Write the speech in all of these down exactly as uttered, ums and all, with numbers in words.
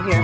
here.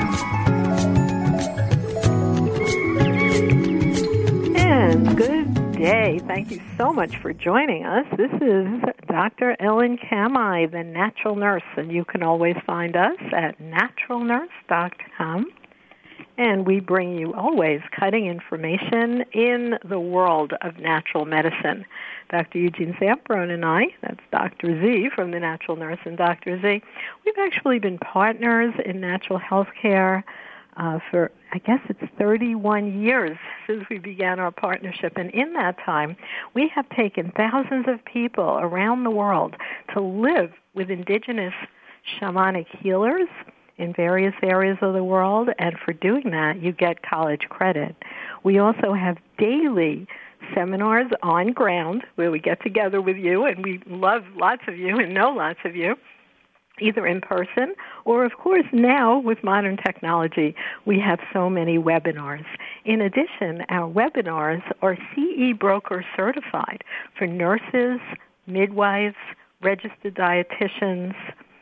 And good day. Thank you so much for joining us. This is Doctor Ellen Kamhi, the Natural Nurse, and you can always find us at natural nurse dot com. And we bring you always cutting information in the world of natural medicine. Doctor Eugene Zamperone and I, that's Doctor Z from The Natural Nurse and Doctor Z, we've actually been partners in natural health care uh, for, I guess it's thirty-one years since we began our partnership. And in that time, we have taken thousands of people around the world to live with indigenous shamanic healers in various areas of the world, and for doing that, you get college credit. We also have daily seminars on ground where we get together with you, and we love lots of you and know lots of you, either in person or, of course, now with modern technology, we have so many webinars. In addition, our webinars are C E broker certified for nurses, midwives, registered dietitians,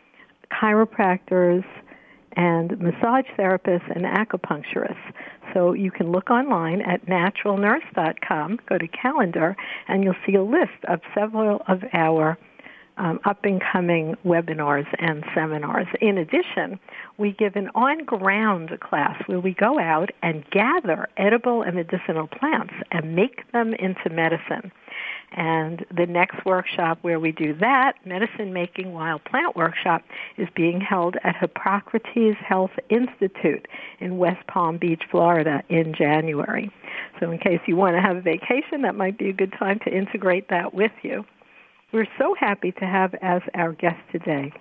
chiropractors, and massage therapists and acupuncturists. So you can look online at natural nurse dot com, go to calendar, and you'll see a list of several of our um, up-and-coming webinars and seminars. In addition, we give an on-ground class where we go out and gather edible and medicinal plants and make them into medicine. And the next workshop where we do that, Medicine Making Wild Plant Workshop, is being held at Hippocrates Health Institute in West Palm Beach, Florida in January. So in case you want to have a vacation, that might be a good time to integrate that with you. We're so happy to have as our guest today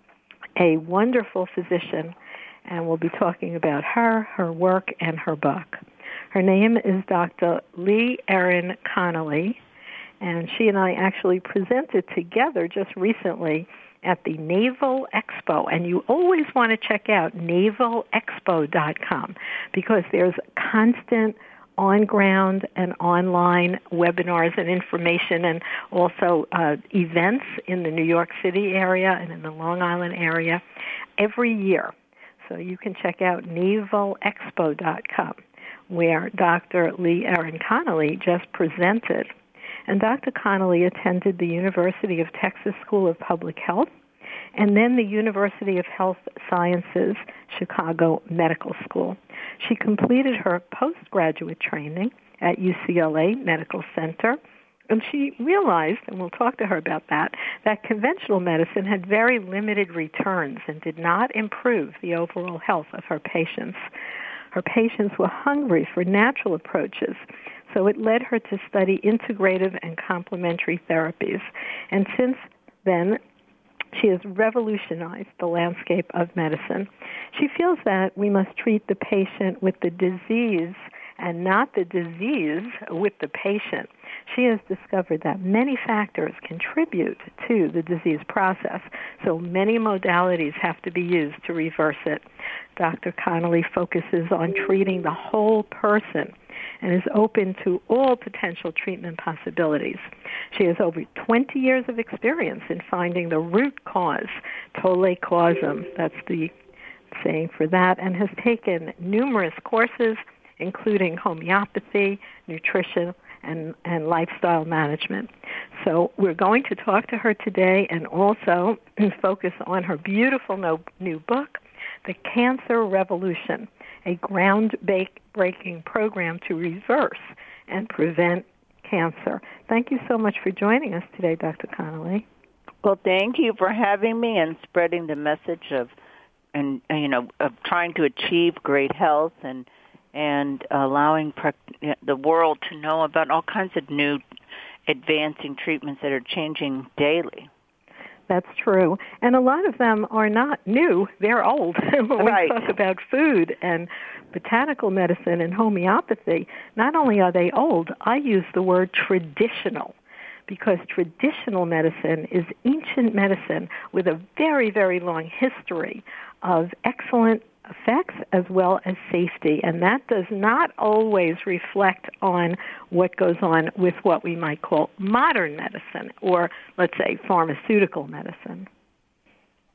a wonderful physician, and we'll be talking about her, her work, and her book. Her name is Doctor Lee Erin Connolly, and she and I actually presented together just recently at the Naval Expo. And you always want to check out naval expo dot com because there's constant on-ground and online webinars and information, and also uh, events in the New York City area and in the Long Island area every year. So you can check out naval expo dot com, where Doctor Lee Erin Connolly just presented. And Doctor Connolly attended the University of Texas School of Public Health and then the University of Health Sciences, Chicago Medical School. She completed her postgraduate training at U C L A Medical Center, and she realized, and we'll talk to her about that, that conventional medicine had very limited returns and did not improve the overall health of her patients. Her patients were hungry for natural approaches, so it led her to study integrative and complementary therapies. And since then, she has revolutionized the landscape of medicine. She feels that we must treat the patient with the disease and not the disease with the patient. She has discovered that many factors contribute to the disease process, so many modalities have to be used to reverse it. Doctor Connolly focuses on treating the whole person and is open to all potential treatment possibilities. She has over twenty years of experience in finding the root cause, tolle causum, that's the saying for that, and has taken numerous courses, including homeopathy, nutrition, and, and lifestyle management. So we're going to talk to her today and also focus on her beautiful no, new book, The Cancer Revolution, a groundbreaking program to reverse and prevent cancer. Thank you so much for joining us today, Doctor Connolly. Well, thank you for having me and spreading the message of, and you know, of trying to achieve great health and and allowing the world to know about all kinds of new advancing treatments that are changing daily. That's true. And a lot of them are not new. They're old. When right. we talk about food and botanical medicine and homeopathy, not only are they old, I use the word traditional because traditional medicine is ancient medicine with a very, very long history of excellent effects as well as safety, and that does not always reflect on what goes on with what we might call modern medicine or, let's say, pharmaceutical medicine.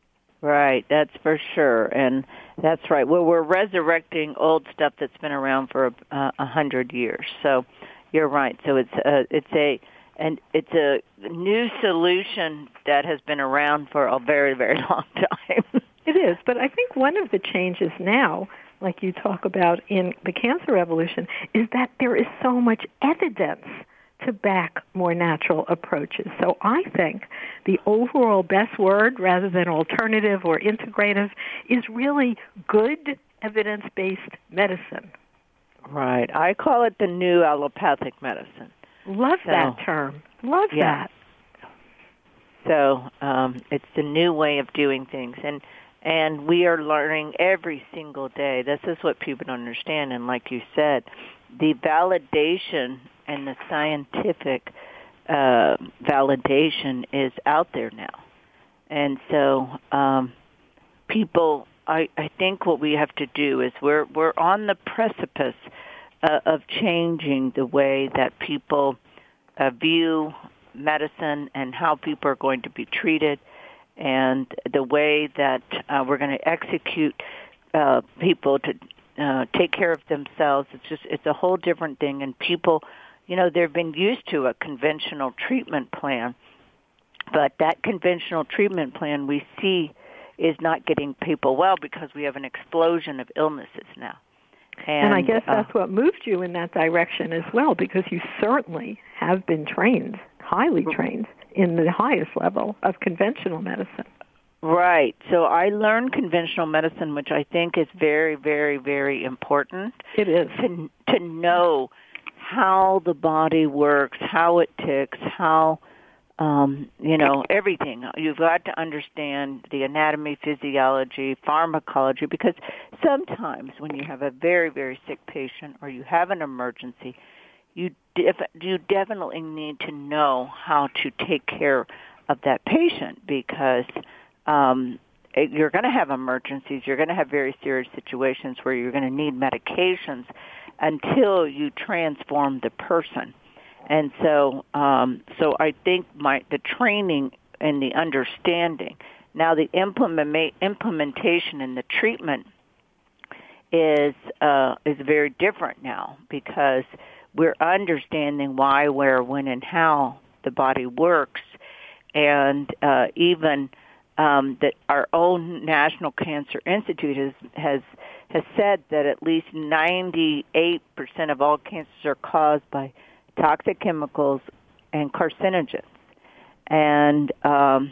Right, that's for sure, and that's right. Well, we're resurrecting old stuff that's been around for a, a hundred years. So, you're right. So it's a, it's a and it's a new solution that has been around for a very, very long time. It is, but I think one of the changes now, like you talk about in the cancer revolution, is that there is so much evidence to back more natural approaches. So I think the overall best word, rather than alternative or integrative, is really good evidence-based medicine. Right. I call it the new allopathic medicine. Love so, that term. Love yeah. that. So um, it's the new way of doing things. And and we are learning every single day. This is what people don't understand. And like you said, the validation and the scientific uh, validation is out there now. And so um, people, I, I think what we have to do is we're, we're on the precipice uh, of changing the way that people uh, view medicine and how people are going to be treated, and the way that uh, we're going to execute uh, people to uh, take care of themselves. It's just, it's a whole different thing. And people, you know, they've been used to a conventional treatment plan, but that conventional treatment plan we see is not getting people well because we have an explosion of illnesses now. And, and I guess uh, that's what moved you in that direction as well, because you certainly have been trained, highly trained, in the highest level of conventional medicine. Right. So I learned conventional medicine, which I think is very, very, very important. It is. To, to know how the body works, how it ticks, how, um, you know, everything. You've got to understand the anatomy, physiology, pharmacology, because sometimes when you have a very, very sick patient or you have an emergency, you def- you definitely need to know how to take care of that patient, because um, you're going to have emergencies. You're going to have very serious situations where you're going to need medications until you transform the person. And so, um, so I think my the training and the understanding, now the implement, implementation and the treatment is uh, is very different now, because we're understanding why, where, when, and how the body works, and uh, even um, that our own National Cancer Institute has, has has said that at least ninety-eight percent of all cancers are caused by toxic chemicals and carcinogens. And um,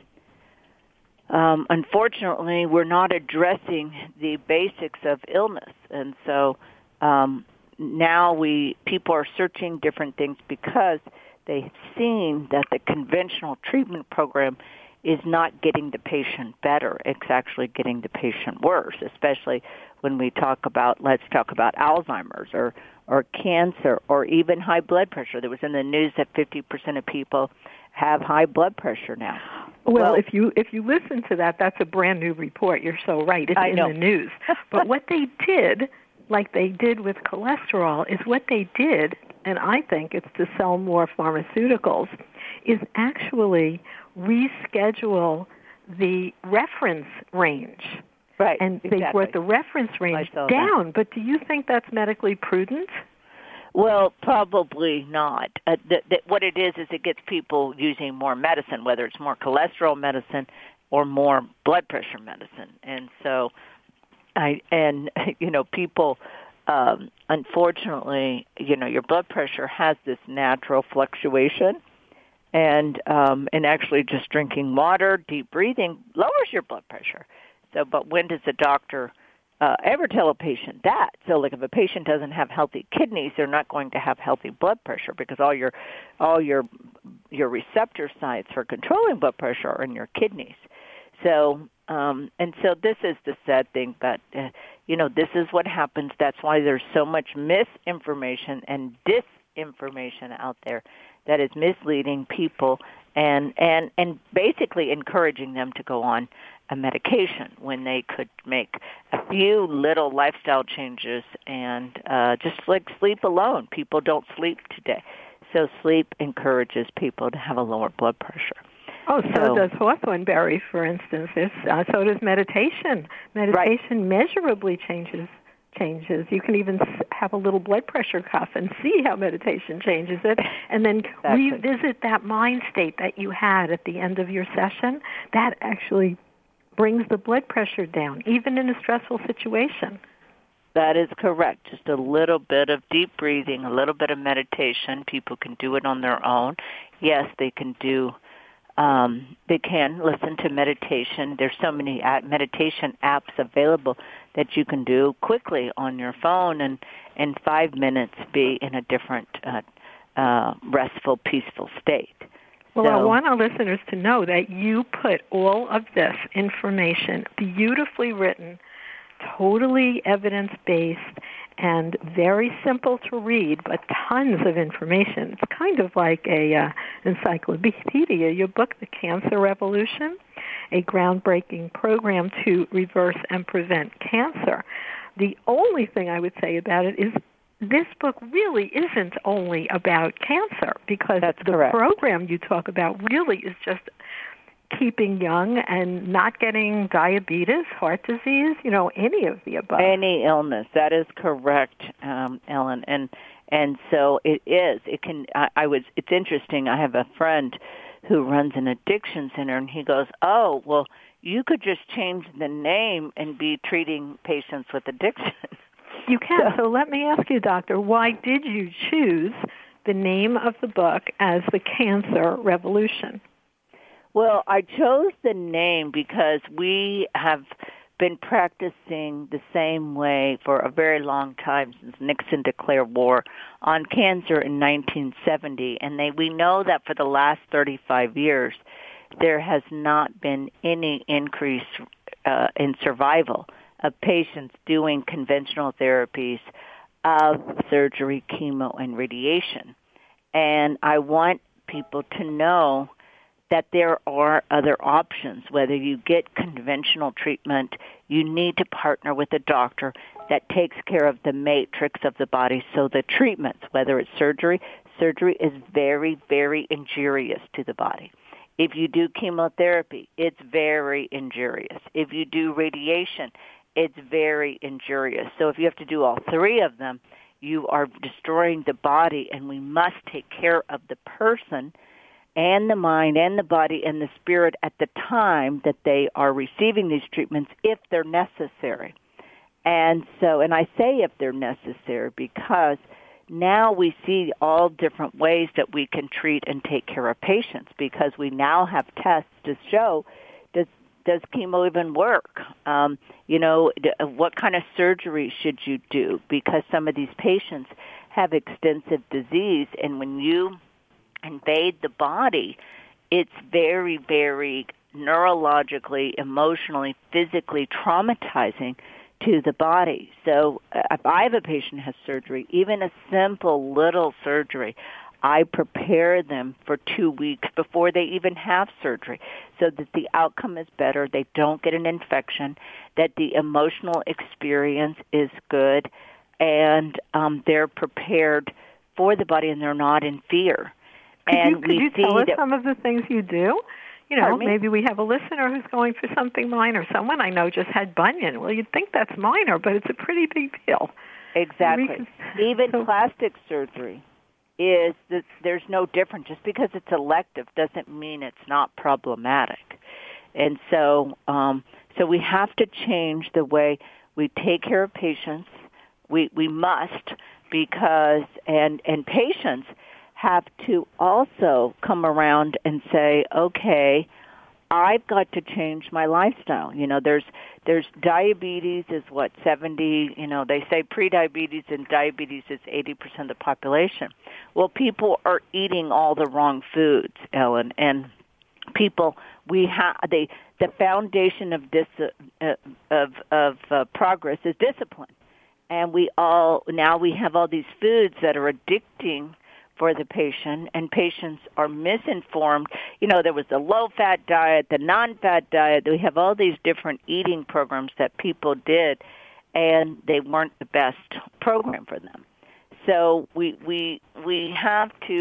um, unfortunately, we're not addressing the basics of illness. And so um, now we people are searching different things because they've seen that the conventional treatment program is not getting the patient better. It's actually getting the patient worse, especially when we talk about, let's talk about Alzheimer's or, or cancer or even high blood pressure. There was in the news that fifty percent of people have high blood pressure now. Well, well if you if you listen to that, that's a brand new report. You're so right. It's I in know. the news. But what they did, like they did with cholesterol, is what they did, and I think it's to sell more pharmaceuticals, is actually reschedule the reference range. Right, and exactly. they brought the reference range down. That. But do you think that's medically prudent? Well, probably not. Uh, th- th- what it is is it gets people using more medicine, whether it's more cholesterol medicine or more blood pressure medicine. And so, I and you know, people, um, unfortunately, you know, your blood pressure has this natural fluctuation, and um, and actually just drinking water, deep breathing lowers your blood pressure. So, but when does the doctor uh, ever tell a patient that? So, like, if a patient doesn't have healthy kidneys, they're not going to have healthy blood pressure, because all your all your your receptor sites for controlling blood pressure are in your kidneys. So, um, and so this is the sad thing, but uh, you know, this is what happens. That's why there's so much misinformation and disinformation out there that is misleading people and and and basically encouraging them to go on a medication when they could make a few little lifestyle changes and uh, just like sleep alone. People don't sleep today. So sleep encourages people to have a lower blood pressure. Oh, so, so does hawthorn berry, for instance. Uh, so does meditation. Meditation right. measurably changes changes. You can even have a little blood pressure cuff and see how meditation changes it, and then exactly. revisit that mind state that you had at the end of your session. That actually brings the blood pressure down, even in a stressful situation. That is correct. Just a little bit of deep breathing, a little bit of meditation. People can do it on their own. Yes, they can do Um, they can listen to meditation. There's so many meditation apps available that you can do quickly on your phone and in five minutes be in a different uh, uh, restful, peaceful state. Well, so, I want our listeners to know that you put all of this information, beautifully written, totally evidence-based, and very simple to read, but tons of information. It's kind of like a uh, encyclopedia. Your book, The Cancer Revolution, a groundbreaking program to reverse and prevent cancer. The only thing I would say about it is this book really isn't only about cancer, because That's the correct. program you talk about really is just keeping young and not getting diabetes, heart disease, you know, any of the above. Any illness. That is correct, um, Ellen. And and so it is. It can. I, I was. It's interesting. I have a friend who runs an addiction center, and he goes, "Oh, well, you could just change the name and be treating patients with addiction." You can. So, so let me ask you, Doctor, why did you choose the name of the book as The Cancer Revolution? Well, I chose the name because we have been practicing the same way for a very long time, since Nixon declared war on cancer in nineteen seventy. And they, we know that for the last thirty-five years, there has not been any increase uh, in survival of patients doing conventional therapies of surgery, chemo, and radiation. And I want people to know that there are other options. Whether you get conventional treatment, you need to partner with a doctor that takes care of the matrix of the body. So the treatments, whether it's surgery, surgery is very, very injurious to the body. If you do chemotherapy, it's very injurious. If you do radiation, it's very injurious. So if you have to do all three of them, you are destroying the body, and we must take care of the person and the mind and the body and the spirit at the time that they are receiving these treatments, if they're necessary. And so, and I say if they're necessary because now we see all different ways that we can treat and take care of patients, because we now have tests to show, does does chemo even work? Um, you know, what kind of surgery should you do? Because some of these patients have extensive disease, and when you invade the body, it's very, very neurologically, emotionally, physically traumatizing to the body. So if I have a patient who has surgery, even a simple little surgery, I prepare them for two weeks before they even have surgery so that the outcome is better, they don't get an infection, that the emotional experience is good, and um, they're prepared for the body and they're not in fear. Could and you, could we you see tell us that, some of the things you do? You know, maybe we have a listener who's going for something minor. Someone I know just had bunion. Well, you'd think that's minor, but it's a pretty big deal. Exactly. Can, Even so, plastic surgery is that there's no difference. Just because it's elective doesn't mean it's not problematic. And so, um, so we have to change the way we take care of patients. We we must, because and and patients have to also come around and say, okay, I've got to change my lifestyle. You know, there's there's diabetes is what, seventy, you know, they say pre-diabetes and diabetes is eighty percent of the population. Well, people are eating all the wrong foods, Ellen, and people, we have, they, the foundation of dis, uh, of, of uh, progress is discipline. And we all, now we have all these foods that are addicting for the patient, and patients are misinformed. You know, there was the low-fat diet, the non-fat diet. We have all these different eating programs that people did, and they weren't the best program for them. So we we we have to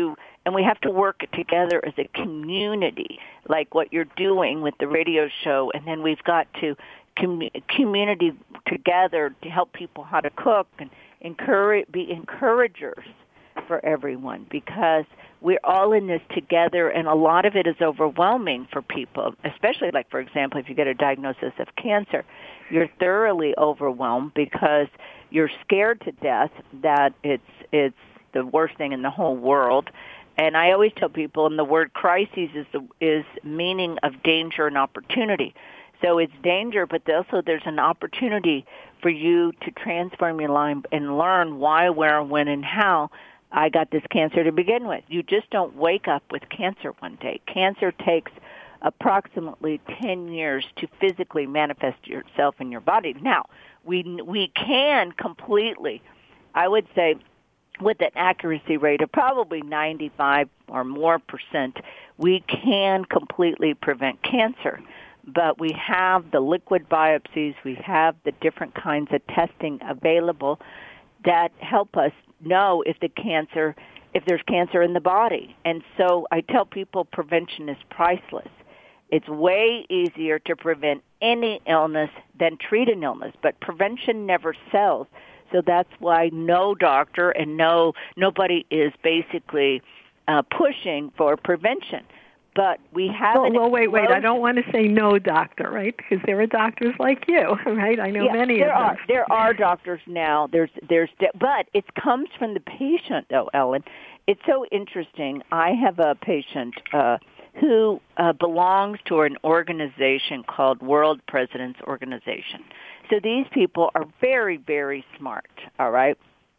And we have to work together as a community, like what you're doing with the radio show. And then we've got to com- community together to help people how to cook and encourage, be encouragers for everyone, because we're all in this together, and a lot of it is overwhelming for people, especially, like, for example, if you get a diagnosis of cancer, you're thoroughly overwhelmed because you're scared to death that it's it's the worst thing in the whole world. And I always tell people, and the word crises is the is meaning of danger and opportunity. So it's danger, but also there's an opportunity for you to transform your life and learn why, where, when, and how I got this cancer to begin with. You just don't wake up with cancer one day. Cancer takes approximately ten years to physically manifest yourself in your body. Now, we we can completely, I would say, with an accuracy rate of probably ninety-five or more percent, we can completely prevent cancer. But we have the liquid biopsies, we have the different kinds of testing available that help us know if the cancer, if there's cancer in the body. And so I tell people prevention is priceless. It's way easier to prevent any illness than treat an illness, but prevention never sells. So that's why no doctor and no nobody is basically uh, pushing for prevention. But we have well, an well, wait, wait. I don't want to say no doctor, right? Because there are doctors like you, right? I know yeah, many there of them. Are, there are doctors now. There's, there's, but it comes from the patient, though, Ellen. It's so interesting. I have a patient uh, who uh, belongs to an organization called World Presidents Organization. So these people are very, very smart. All right,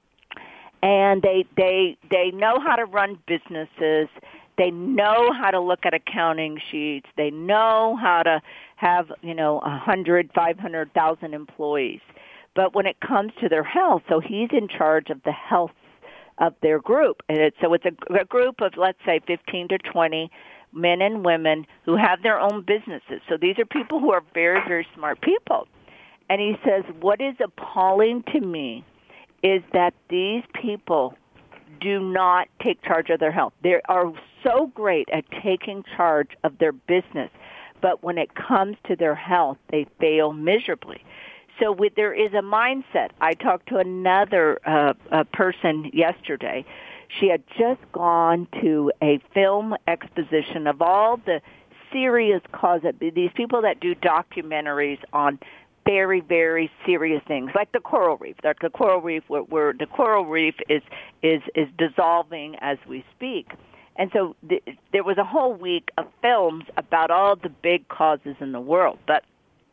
and they they they know how to run businesses. They know how to look at accounting sheets. They know how to have, you know, a hundred, five hundred thousand employees. But when it comes to their health, so he's in charge of the health of their group. And it's, so it's a, a group of, let's say, fifteen to twenty men and women who have their own businesses. So these are people who are very, very smart people. And he says, what is appalling to me is that these people do not take charge of their health. They are so great at taking charge of their business, but when it comes to their health, they fail miserably. So with, there is a mindset. I talked to another uh, a person yesterday. She had just gone to a film exposition of all the serious causes. These people that do documentaries on very, very serious things, like the coral reef. Like the coral reef, where, where the coral reef is is is dissolving as we speak. And so th- there was a whole week of films about all the big causes in the world. But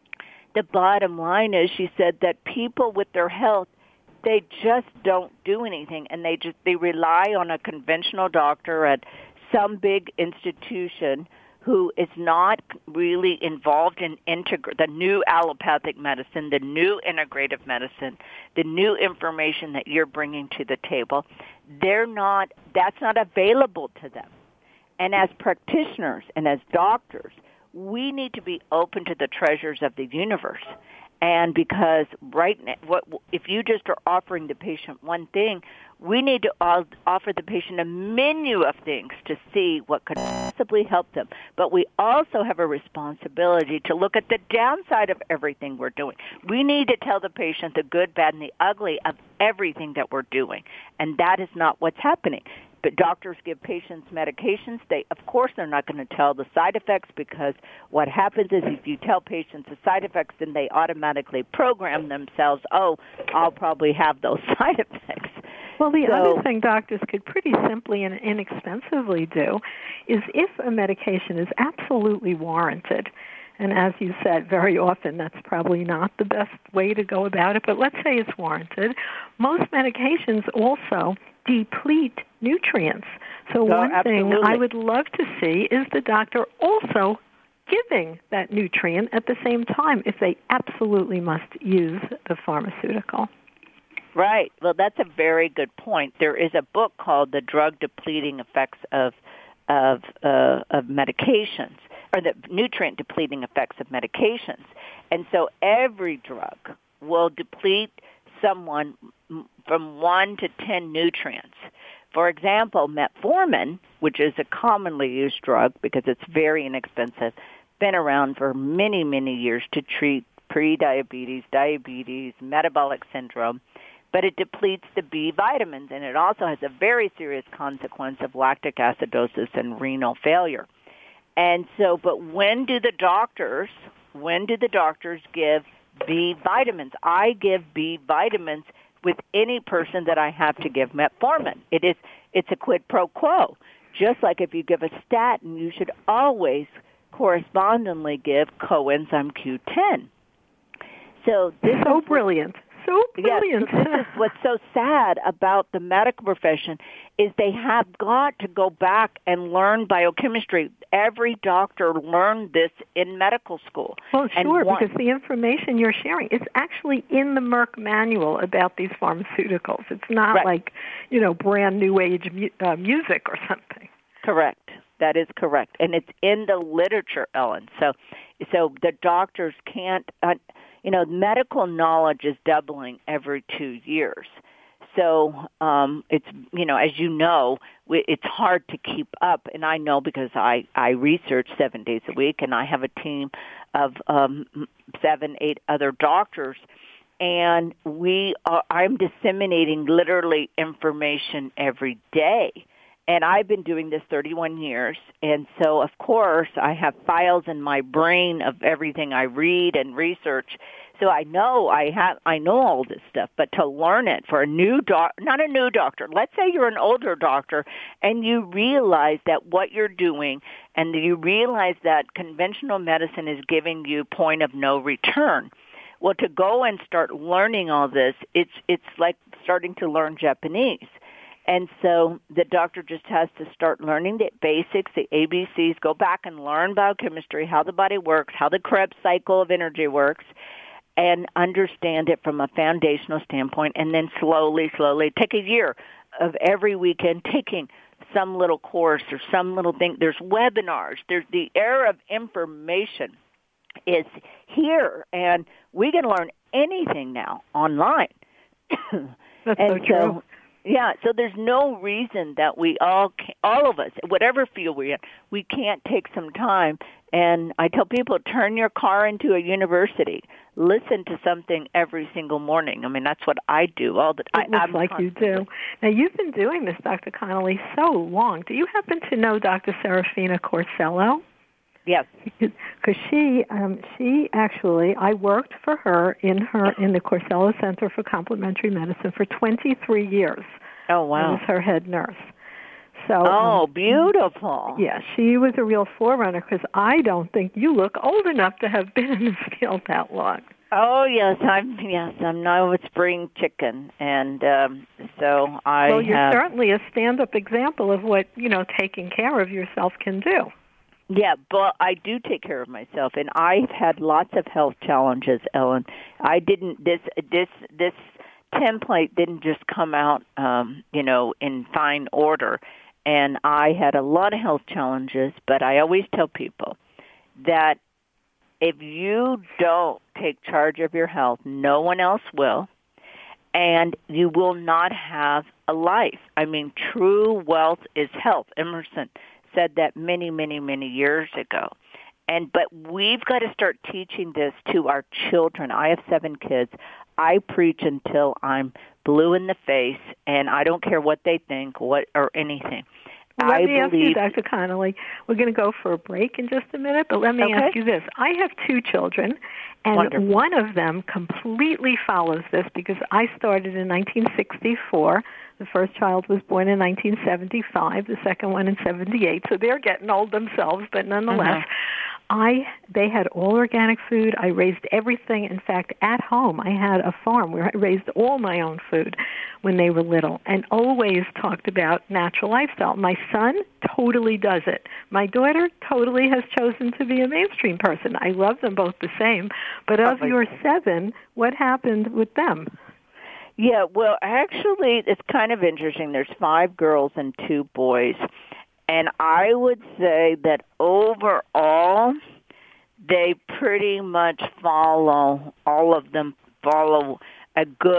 the bottom line is, she said that people with their health, they just don't do anything, and they just they rely on a conventional doctor at some big institution who is not really involved in integ- the new allopathic medicine, the new integrative medicine, the new information that you're bringing to the table. They're not, that's not available to them. And as practitioners and as doctors, we need to be open to the treasures of the universe. And because right now, what, if you just are offering the patient one thing, we need to offer the patient a menu of things to see what could possibly help them. But we also have a responsibility to look at the downside of everything we're doing. We need to tell the patient the good, bad, and the ugly of everything that we're doing. And that is not what's happening. But doctors give patients medications. They, of course, they're not going to tell the side effects, because what happens is if you tell patients the side effects, then they automatically program themselves, oh, I'll probably have those side effects. Well, the so, other thing doctors could pretty simply and inexpensively do is, if a medication is absolutely warranted, and as you said, very often that's probably not the best way to go about it, but let's say it's warranted, most medications also deplete nutrients. So no, one absolutely. thing I would love to see is the doctor also giving that nutrient at the same time if they absolutely must use the pharmaceutical. Right. Well, that's a very good point. There is a book called The Drug Depleting Effects of of uh, of Medications, or the nutrient depleting effects of medications. And so every drug will deplete someone from one to ten nutrients. For example, metformin, which is a commonly used drug because it's very inexpensive, been around for many, many years to treat prediabetes, diabetes, metabolic syndrome, but it depletes the B vitamins, and it also has a very serious consequence of lactic acidosis and renal failure. And so, but when do the doctors, when do the doctors give B vitamins? I give B vitamins with any person that I have to give metformin. It is, it's a quid pro quo. Just like if you give a statin, you should always correspondingly give coenzyme Q ten. So this so is brilliant. So brilliant. Yes, so this is what's so sad about the medical profession is they have got to go back and learn biochemistry. Every doctor learned this in medical school. Well, sure, one, because the information you're sharing is actually in the Merck manual about these pharmaceuticals. It's not right. like, you know, brand new age mu- uh, music or something. Correct. That is correct. And it's in the literature, Ellen. So, so the doctors can't... Uh, You know, medical knowledge is doubling every two years. So um, it's, you know, as you know, it's hard to keep up. And I know because I, I research seven days a week, and I have a team of um, seven, eight other doctors. And we are, I'm disseminating literally information every day. And I've been doing this thirty-one years, and so, of course, I have files in my brain of everything I read and research. So I know I have, I know all this stuff, but to learn it for a new doc, not a new doctor. Let's say you're an older doctor, and you realize that what you're doing, and you realize that conventional medicine is giving you point of no return. Well, to go and start learning all this, it's it's like starting to learn Japanese. And so the doctor just has to start learning the basics, the A B Cs, go back and learn biochemistry, how the body works, how the Krebs cycle of energy works, and understand it from a foundational standpoint, and then slowly, slowly take a year of every weekend taking some little course or some little thing. There's webinars. There's the era of information is here, and we can learn anything now online. That's and so true. So, yeah, so there's no reason that we all, can, all of us, whatever field we're in, we can't take some time. And I tell people, turn your car into a university. Listen to something every single morning. I mean, that's what I do all the time. It looks like you do. Now, you've been doing this, Doctor Connolly, so long. Do you happen to know Doctor Serafina Corsello? Yes. Because she, um, she actually, I worked for her in her in the Corsello Center for Complementary Medicine for twenty-three years. Oh, wow. I was her head nurse. So, oh, um, beautiful. Yeah, she was a real forerunner because I don't think you look old enough to have been in this field that long. Oh yes, I'm yes, I'm no spring chicken, and um, so I. Well, you're have, certainly a stand-up example of what you know taking care of yourself can do. Yeah, but I do take care of myself, and I've had lots of health challenges, Ellen. I didn't this this this template didn't just come out, um, you know, in fine order, and I had a lot of health challenges. But I always tell people that if you don't take charge of your health, no one else will, and you will not have a life. I mean, true wealth is health. Emerson said that many, many, many years ago. And but we've got to start teaching this to our children. I have seven kids. I preach until I'm blue in the face, and I don't care what they think, what or anything. Let I me ask you, believe, Doctor Connolly, we're going to go for a break in just a minute, but let me okay. ask you this. I have two children, and Wonderful. one of them completely follows this because I started in nineteen sixty-four. The first child was born in nineteen seventy-five, the second one in seventy-eight, so they're getting old themselves, but nonetheless, uh-huh. I they had all organic food. I raised everything. In fact, at home, I had a farm where I raised all my own food when they were little and always talked about natural lifestyle. My son totally does it. My daughter totally has chosen to be a mainstream person. I love them both the same. But of oh, your seven, what happened with them? Yeah, well, actually, it's kind of interesting. There's five girls and two boys. And I would say that overall, they pretty much follow, all of them follow a good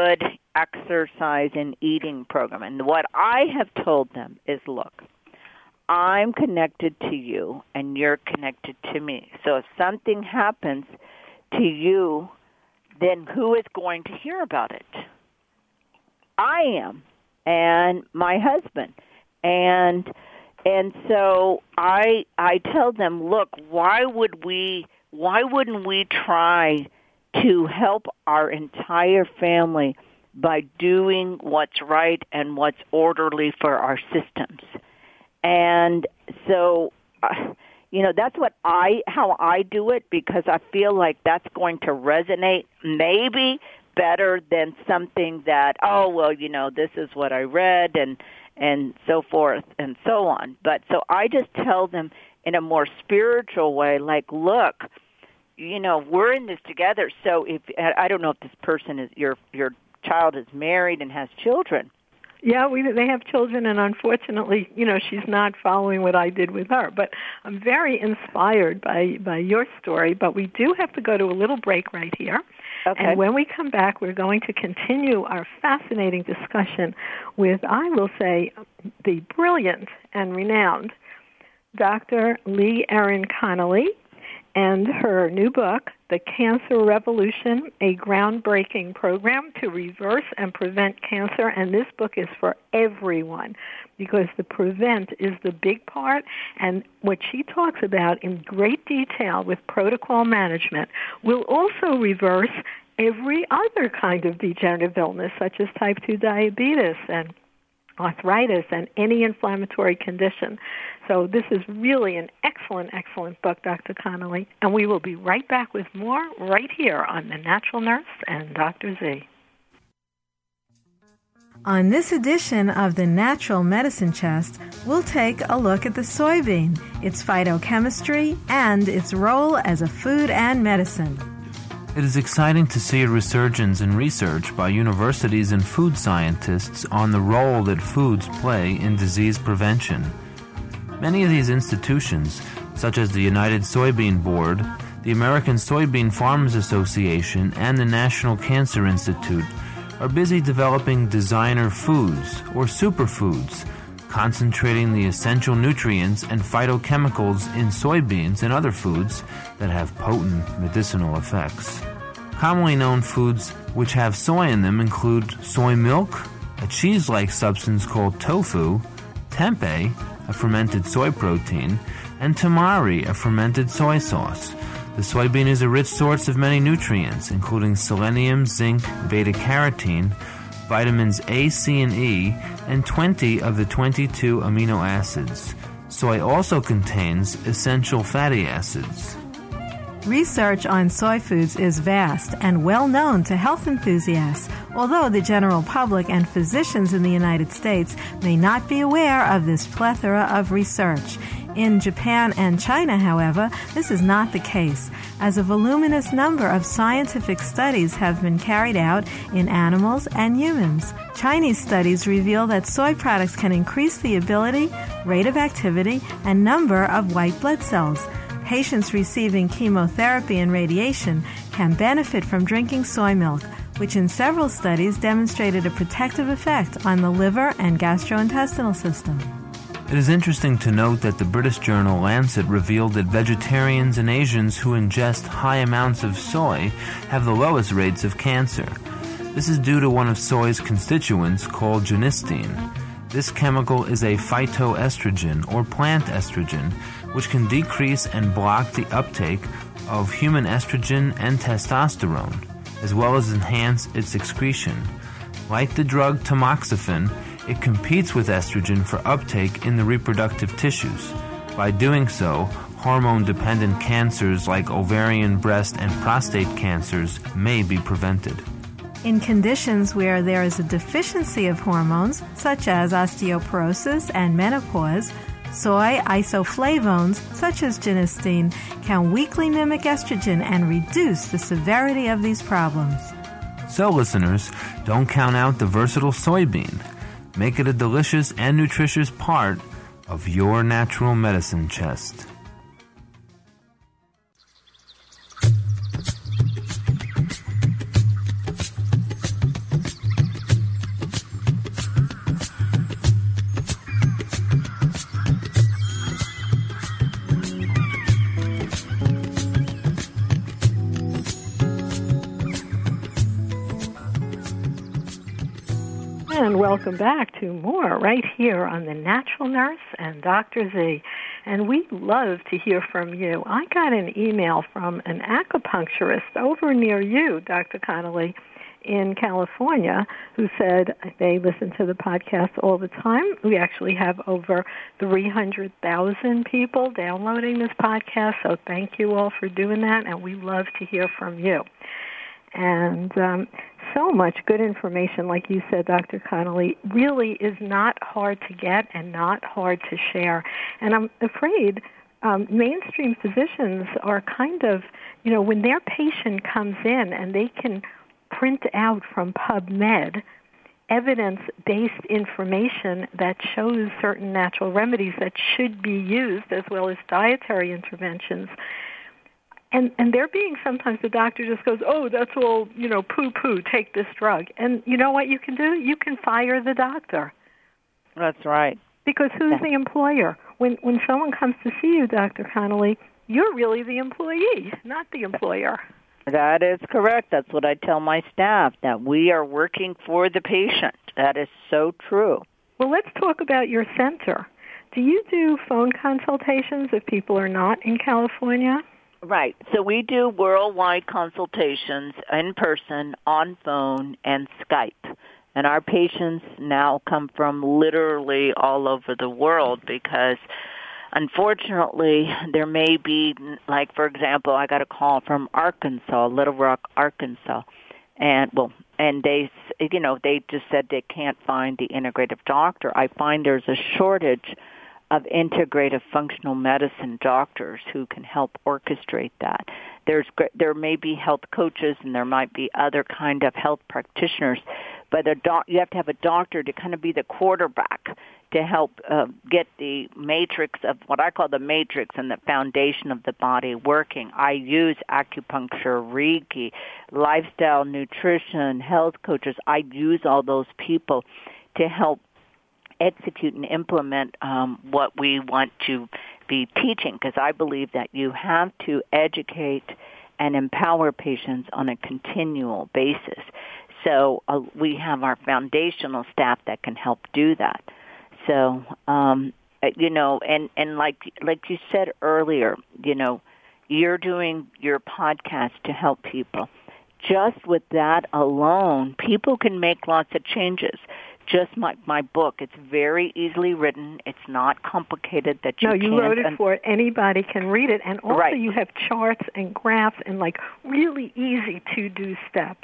exercise and eating program. And what I have told them is, look, I'm connected to you and you're connected to me. So if something happens to you, then who is going to hear about it? I am, and my husband. And and so I I tell them, look, why would we why wouldn't we try to help our entire family by doing what's right and what's orderly for our systems? And so, uh, you know, that's what I, how I do it, because I feel like that's going to resonate maybe better than something that, oh, well, you know, this is what I read and, and so forth and so on. But so I just tell them in a more spiritual way, like, look, you know, we're in this together. So if, I don't know if this person is, your, your child is married and has children. Yeah, we they have children, and unfortunately, you know, she's not following what I did with her. But I'm very inspired by, by your story, but we do have to go to a little break right here. Okay. And when we come back, we're going to continue our fascinating discussion with, I will say, the brilliant and renowned Doctor Lee Erin Connolly, and her new book, The Cancer Revolution, a groundbreaking program to reverse and prevent cancer. And this book is for everyone, because the prevent is the big part. And what she talks about in great detail with protocol management will also reverse every other kind of degenerative illness, such as type two diabetes and arthritis and any inflammatory condition. So this is really an excellent, excellent book, Doctor Connolly. And we will be right back with more right here on The Natural Nurse and Doctor Z. On this edition of the Natural Medicine Chest, we'll take a look at the soybean, its phytochemistry, and its role as a food and medicine. It is exciting to see a resurgence in research by universities and food scientists on the role that foods play in disease prevention. Many of these institutions, such as the United Soybean Board, the American Soybean Farmers Association, and the National Cancer Institute, are busy developing designer foods, or superfoods, concentrating the essential nutrients and phytochemicals in soybeans and other foods that have potent medicinal effects. Commonly known foods which have soy in them include soy milk, a cheese-like substance called tofu, tempeh, a fermented soy protein, and tamari, a fermented soy sauce. The soybean is a rich source of many nutrients, including selenium, zinc, beta-carotene, vitamins A, C, and E, and twenty of the twenty-two amino acids. Soy also contains essential fatty acids. Research on soy foods is vast and well known to health enthusiasts, although the general public and physicians in the United States may not be aware of this plethora of research. In Japan and China, however, this is not the case, as a voluminous number of scientific studies have been carried out in animals and humans. Chinese studies reveal that soy products can increase the ability, rate of activity, and number of white blood cells. Patients receiving chemotherapy and radiation can benefit from drinking soy milk, which in several studies demonstrated a protective effect on the liver and gastrointestinal system. It is interesting to note that the British journal Lancet revealed that vegetarians and Asians who ingest high amounts of soy have the lowest rates of cancer. This is due to one of soy's constituents called genistein. This chemical is a phytoestrogen or plant estrogen, which can decrease and block the uptake of human estrogen and testosterone, as well as enhance its excretion. Like the drug tamoxifen, it competes with estrogen for uptake in the reproductive tissues. By doing so, hormone-dependent cancers like ovarian, breast, and prostate cancers may be prevented. In conditions where there is a deficiency of hormones, such as osteoporosis and menopause, soy isoflavones, such as genistein, can weakly mimic estrogen and reduce the severity of these problems. So, listeners, don't count out the versatile soybean. Make it a delicious and nutritious part of your natural medicine chest. And welcome back to more right here on The Natural Nurse and Doctor Z. And we'd love to hear from you. I got an email from an acupuncturist over near you, Doctor Connolly, in California, who said they listen to the podcast all the time. We actually have over three hundred thousand people downloading this podcast, so thank you all for doing that, and we love to hear from you. And um, so much good information, like you said, Doctor Connolly, really is not hard to get and not hard to share. And I'm afraid um, mainstream physicians are kind of, you know, when their patient comes in and they can print out from PubMed evidence-based information that shows certain natural remedies that should be used, as well as dietary interventions, And and they're being, sometimes the doctor just goes, oh, that's all, you know, poo-poo, take this drug. And you know what you can do? You can fire the doctor. That's right. Because who's the employer? When when someone comes to see you, Doctor Connolly, you're really the employee, not the employer. That is correct. That's what I tell my staff, that we are working for the patient. That is so true. Well, let's talk about your center. Do you do phone consultations if people are not in California? Right. So we do worldwide consultations in person, on phone, and Skype. And our patients now come from literally all over the world because, unfortunately, there may be, like, for example, I got a call from Arkansas, Little Rock, Arkansas. And, well, and they, you know, they just said they can't find the integrative doctor. I find there's a shortage of integrative functional medicine doctors who can help orchestrate that. There's there may be health coaches and there might be other kind of health practitioners, but a doc, you have to have a doctor to kind of be the quarterback to help uh, get the matrix of what I call the matrix and the foundation of the body working. I use acupuncture, Reiki, lifestyle, nutrition, health coaches. I use all those people to help execute and implement um, what we want to be teaching, because I believe that you have to educate and empower patients on a continual basis. So uh, we have our foundational staff that can help do that. So, um, you know, and, and like like you said earlier, you know, you're doing your podcast to help people. Just with that alone, people can make lots of changes. Just my my book, it's very easily written. It's not complicated that you No, you can't wrote it un- for it. Anybody can read it. And also right. you have charts and graphs and, like, really easy to-do steps.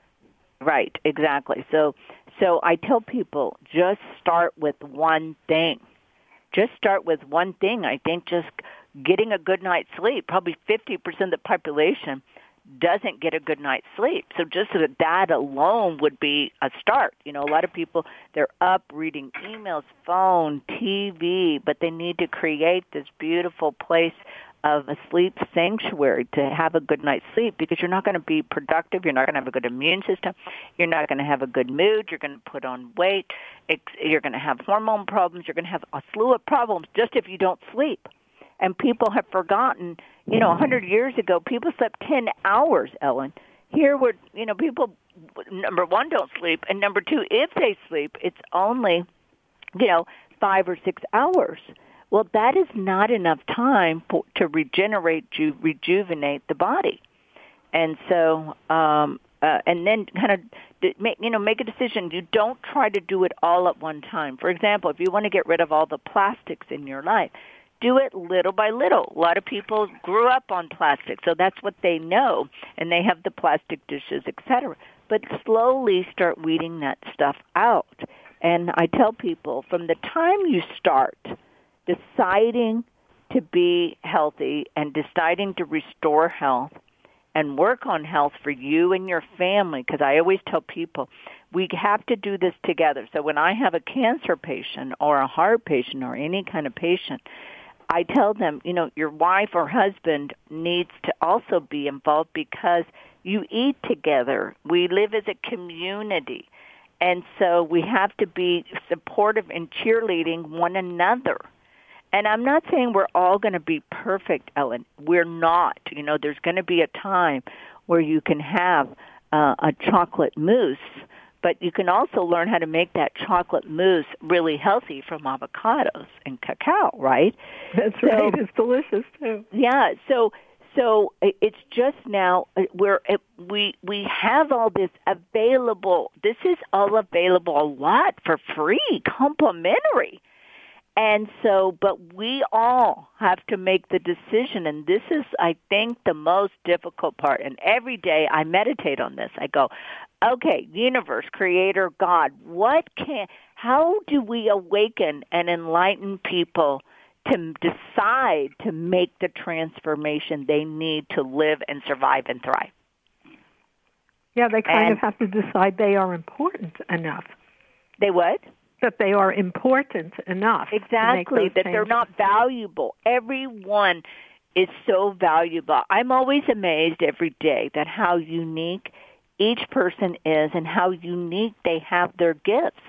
Right, exactly. So so I tell people, just start with one thing. Just start with one thing. I think just getting a good night's sleep, probably fifty percent of the population doesn't get a good night's sleep. So just that alone would be a start. You know, a lot of people, they're up reading emails, phone, T V, but they need to create this beautiful place of a sleep sanctuary to have a good night's sleep, because you're not going to be productive. You're not going to have a good immune system. You're not going to have a good mood. You're going to put on weight. It's, you're going to have hormone problems. You're going to have a slew of problems just if you don't sleep. And people have forgotten, you know, a hundred years ago, people slept ten hours, Ellen. Here we're, you know, people, number one, don't sleep, and number two, if they sleep, it's only, you know, five or six hours. Well, that is not enough time for, to regenerate, to rejuvenate the body. And so, um, uh, and then kind of, make, you know, make a decision. You don't try to do it all at one time. For example, if you want to get rid of all the plastics in your life, do it little by little. A lot of people grew up on plastic, so that's what they know, and they have the plastic dishes, et cetera. But slowly start weeding that stuff out. And I tell people, from the time you start deciding to be healthy and deciding to restore health and work on health for you and your family, because I always tell people we have to do this together. So when I have a cancer patient or a heart patient or any kind of patient, I tell them, you know, your wife or husband needs to also be involved, because you eat together. We live as a community. And so we have to be supportive and cheerleading one another. And I'm not saying we're all going to be perfect, Ellen. We're not. You know, there's going to be a time where you can have uh, a chocolate mousse, But you can also learn how to make that chocolate mousse really healthy from avocados and cacao, right? That's so, right. It's delicious, too. Yeah, so so it's just now we're we we have all this available. This is all available a lot for free, complimentary. And so, but we all have to make the decision, and this is, I think, the most difficult part. And every day I meditate on this. I go, okay, universe, creator, God, what can, how do we awaken and enlighten people to decide to make the transformation they need to live and survive and thrive? Yeah, they kind and of have to decide they are important enough. They what? That they are important enough. Exactly, that changes. They're not valuable. Everyone is so valuable. I'm always amazed every day that how unique each person is and how unique they have their gifts.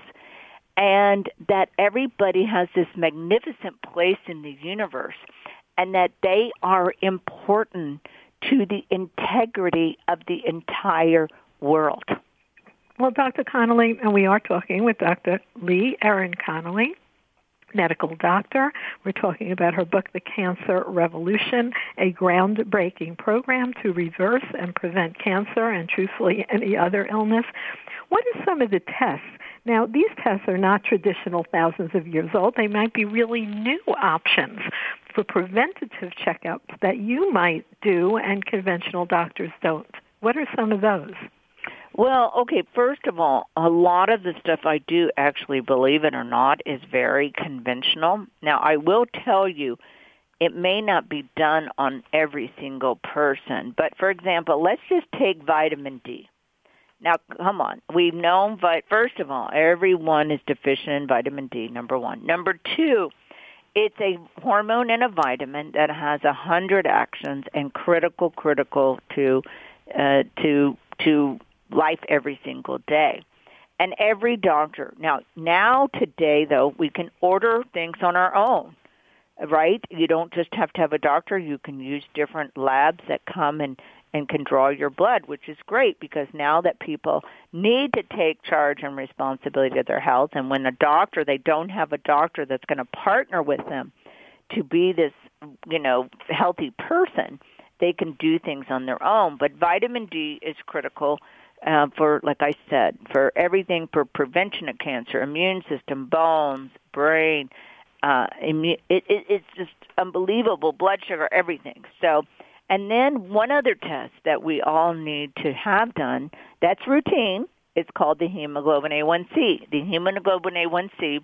And that everybody has this magnificent place in the universe and that they are important to the integrity of the entire world. Well, Doctor Connolly, and we are talking with Doctor Lee Erin Connolly, medical doctor. We're talking about her book, The Cancer Revolution, a groundbreaking program to reverse and prevent cancer and, truthfully, any other illness. What are some of the tests? Now, these tests are not traditional thousands of years old. They might be really new options for preventative checkups that you might do and conventional doctors don't. What are some of those? Well, okay, first of all, a lot of the stuff I do, actually, believe it or not, is very conventional. Now, I will tell you, it may not be done on every single person. But, for example, let's just take vitamin D. Now, come on. We've known, first of all, everyone is deficient in vitamin D, number one. Number two, it's a hormone and a vitamin that has one hundred actions and critical, critical to uh, to to life every single day. And every doctor, now, now today, though, we can order things on our own, right? You don't just have to have a doctor. You can use different labs that come and, and can draw your blood, which is great because now that people need to take charge and responsibility of their health, and when a doctor, they don't have a doctor that's going to partner with them to be this, you know, healthy person, they can do things on their own. But vitamin D is critical. Uh, for, like I said, for everything for prevention of cancer, immune system, bones, brain, uh, immu- it, it, it's just unbelievable, blood sugar, everything. So, and then one other test that we all need to have done, that's routine. It's called the hemoglobin A one C. The hemoglobin A one C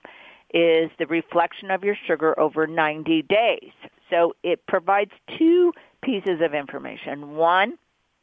is the reflection of your sugar over ninety days. So it provides two pieces of information. One,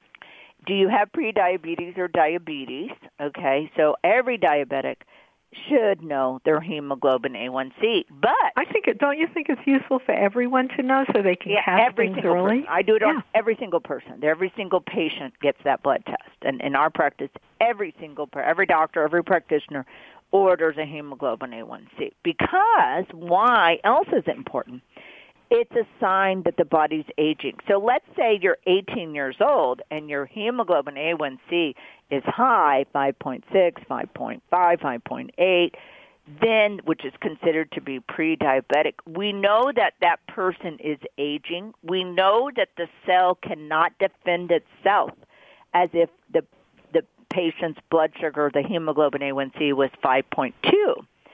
do you have prediabetes or diabetes? Okay, so every diabetic should know their hemoglobin A one C. But I think it. Don't you think it's useful for everyone to know so they can yeah, catch every things single early? Person. I do it yeah. on every single person. Every single patient gets that blood test, and in our practice, every single every doctor, every practitioner orders a hemoglobin A one C. Because why else is it important? It's a sign that the body's aging. So let's say you're eighteen years old and your hemoglobin A one C is high, five point six, five point five, five point eight, then, which is considered to be pre-diabetic. We know that that person is aging. We know that the cell cannot defend itself as if the the patient's blood sugar, the hemoglobin A one C, was five point two.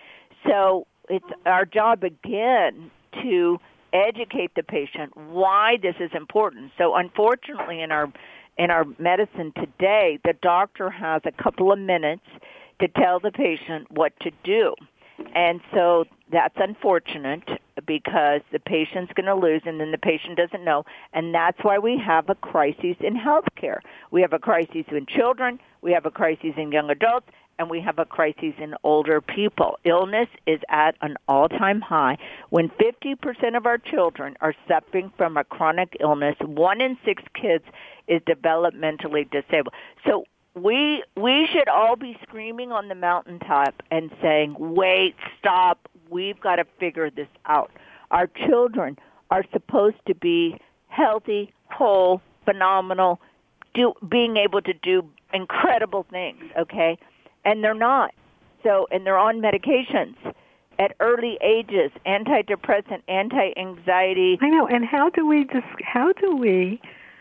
So it's our job again to educate the patient why this is important. So unfortunately in our in our medicine today, the doctor has a couple of minutes to tell the patient what to do. And so that's unfortunate because the patient's going to lose and then the patient doesn't know. And that's why we have a crisis in healthcare. We have a crisis in children, we have a crisis in young adults, and we have a crisis in older people. Illness is at an all-time high. When fifty percent of our children are suffering from a chronic illness, one in six kids is developmentally disabled. So we we should all be screaming on the mountaintop and saying, wait, stop, we've got to figure this out. Our children are supposed to be healthy, whole, phenomenal, do, being able to do incredible things, okay? and they're not. So, and they're on medications at early ages, antidepressant, anti-anxiety. I know. And how do we dis- how do we